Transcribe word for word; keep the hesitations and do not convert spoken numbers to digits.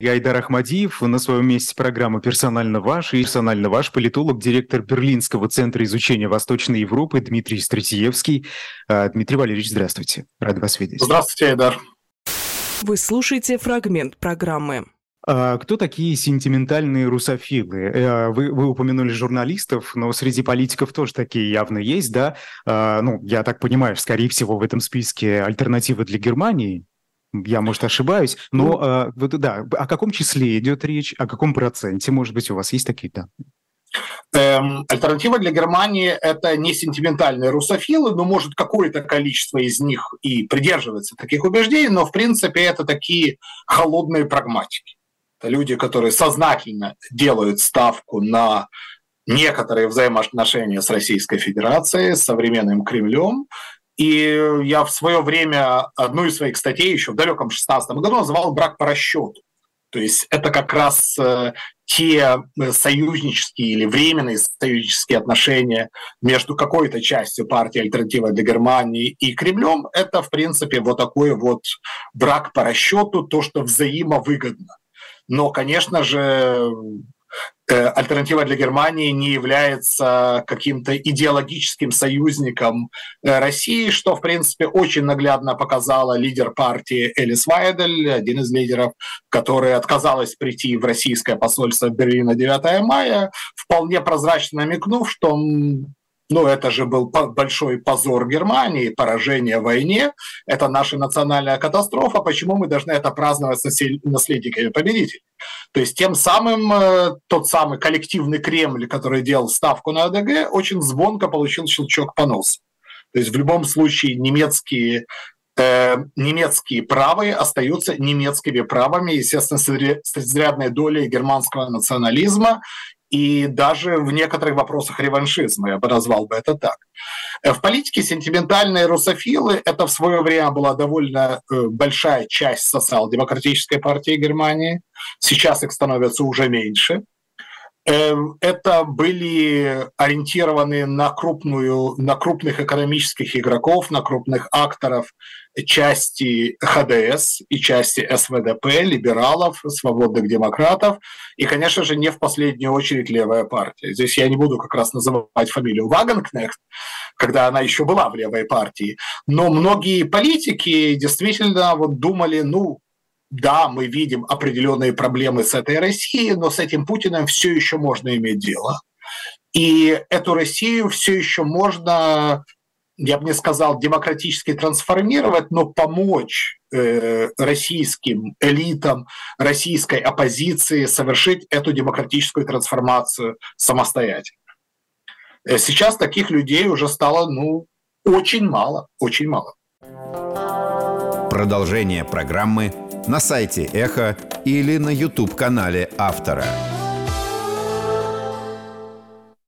Я Айдар Ахмадиев, на своем месте программа «Персонально ваш» и «Персонально ваш» политолог, директор Берлинского центра изучения Восточной Европы Дмитрий Стратиевский. Дмитрий Валерьевич, здравствуйте. Рад вас видеть. Здравствуйте, Айдар. Вы слушаете фрагмент программы. Кто такие сентиментальные русофилы? Вы, вы упомянули журналистов, но среди политиков тоже такие явно есть, да? Ну, я так понимаю, скорее всего, в этом списке альтернатива для Германии. Я, может, ошибаюсь, но ну, а, вот, да, о каком числе идет речь, о каком проценте, может быть, у вас есть такие данные? Эм, альтернатива для Германии – это не сентиментальные русофилы, но, может, какое-то количество из них и придерживается таких убеждений, но, в принципе, это такие холодные прагматики. Это люди, которые сознательно делают ставку на некоторые взаимоотношения с Российской Федерацией, с современным Кремлем. И я в свое время одну из своих статей еще в далеком шестнадцатом году называл «брак по расчету». То есть это как раз э, те союзнические или временные союзнические отношения между какой-то частью партии «Альтернатива для Германии» и Кремлем. Это, в принципе, вот такой вот брак по расчету, то, что взаимовыгодно. Но, конечно же, «Альтернатива для Германии» не является каким-то идеологическим союзником России, что, в принципе, очень наглядно показала лидер партии Элис Вайдель, один из лидеров, которая отказалась прийти в российское посольство в Берлин на девятое мая, вполне прозрачно намекнув, что ну, это же был большой позор Германии, поражение в войне, это наша национальная катастрофа, почему мы должны это праздновать с наследниками победителей? То есть тем самым э, тот самый коллективный Кремль, который делал ставку на АДГ, очень звонко получил щелчок по носу. То есть в любом случае немецкие, э, немецкие правые остаются немецкими правами, естественно, с изрядной долей германского национализма, и даже в некоторых вопросах реваншизма, я бы назвал бы это так. В политике сентиментальные русофилы – это в свое время была довольно большая часть социал-демократической партии Германии. Сейчас их становится уже меньше. Это были ориентированы на, крупную, на крупных экономических игроков, на крупных акторов части ха дэ эс и части эс вэ дэ пэ, либералов, свободных демократов, и, конечно же, не в последнюю очередь левая партия. Здесь я не буду как раз называть фамилию Вагенкнехт, когда она еще была в левой партии, но многие политики действительно вот думали, ну, да, мы видим определенные проблемы с этой Россией, но с этим Путиным все еще можно иметь дело. И эту Россию все еще можно, я бы не сказал, демократически трансформировать, но помочь э, российским элитам, российской оппозиции совершить эту демократическую трансформацию самостоятельно. Сейчас таких людей уже стало, ну, очень мало, очень мало. Продолжение программы на сайте Эхо или на YouTube-канале автора.